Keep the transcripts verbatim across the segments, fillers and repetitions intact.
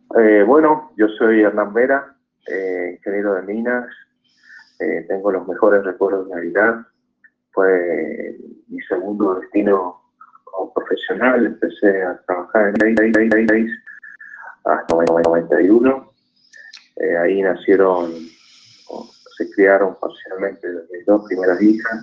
Eh, bueno, yo soy Hernán Vera, eh, ingeniero de minas. Eh, tengo los mejores recuerdos de Navidad. Fue mi segundo destino como profesional. Empecé a trabajar en país hasta noventa y uno. Eh, ahí nacieron, o se criaron parcialmente mis dos primeras hijas.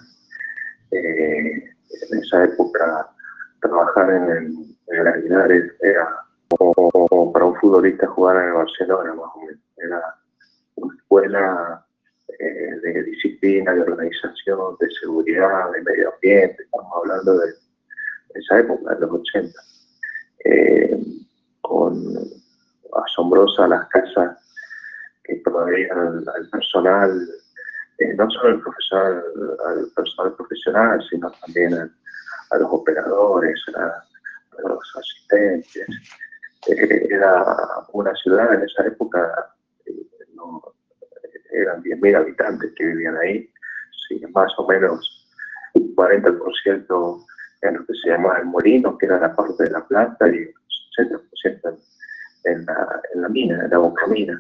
Eh, en esa época trabajar en el, en el Aguilar era como para un futbolista jugar en el Barcelona, más o menos. Era una escuela eh, de disciplina, de organización, de seguridad, de medio ambiente. Estamos hablando de esa época, de los ochenta. Eh, con asombrosa las casas que proveían al, al personal, eh, no solo al profesional, al personal profesional, sino también a, a los operadores, a, a los asistentes. Eh, era una ciudad en esa época, eh, no, eran diez mil habitantes que vivían ahí, sí, más o menos un cuarenta por ciento en lo que se llamaba el molino, que era la parte de la planta, y un sesenta por ciento en, en, la, en la mina, en la boca mina.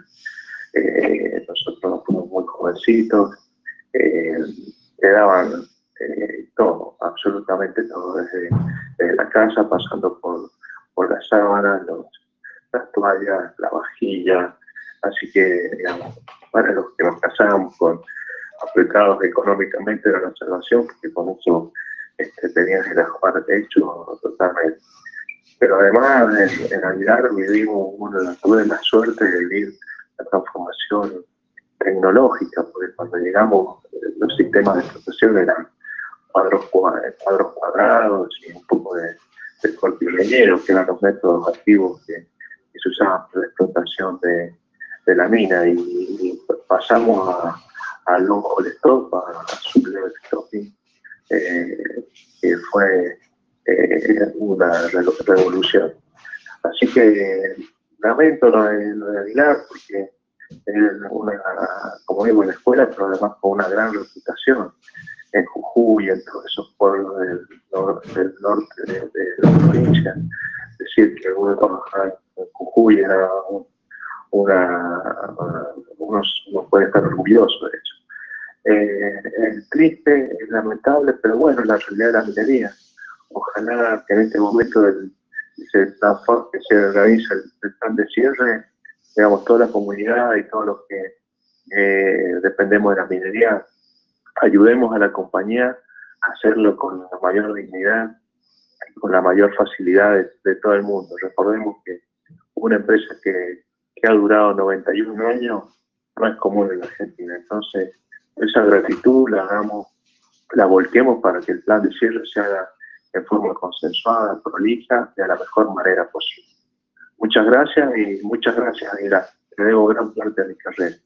Eh, nosotros fuimos muy jovencitos, eh, quedaban eh, todo, absolutamente todo, desde, desde la casa, pasando por, por las sábanas, los, las toallas, la vajilla. Así que, digamos, para los que nos casamos con apretados económicamente era una salvación, porque con eso este, tenías el ajuar hecho totalmente. Pero además, en, en Aguilar vivimos, una, tuve la suerte de vivir la transformación tecnológica, porque cuando llegamos los sistemas de explotación eran cuadros, cuadros cuadrados y un poco de, de cortileñero, que eran los métodos activos que, que se usaban para la explotación de, de la mina, y, y pasamos a, a long haul stop, a sublevel stopping, eh, que fue eh, una revolución. Así que lamento lo de, lo de Aguilar, porque es una, como digo, en la escuela, pero además con una gran reputación en Jujuy, en todos esos pueblos del, del norte de, de la provincia. Decir que uno trabajar en Jujuy era un, una, uno, uno puede estar orgulloso de eso. Eh, es triste, es lamentable, pero bueno, la realidad de la minería. Ojalá que en este momento del, se, que se organiza el, el plan de cierre, digamos, toda la comunidad y todos los que eh, dependemos de la minería, ayudemos a la compañía a hacerlo con la mayor dignidad, con la mayor facilidad de, de todo el mundo. Recordemos que una empresa que, que ha durado noventa y un años no es común en la Argentina. Entonces, esa gratitud la hagamos, la volquemos para que el plan de cierre se haga en forma consensuada, prolija, de la mejor manera posible. Muchas gracias y muchas gracias, Aguilar. Te debo gran parte de mi carrera.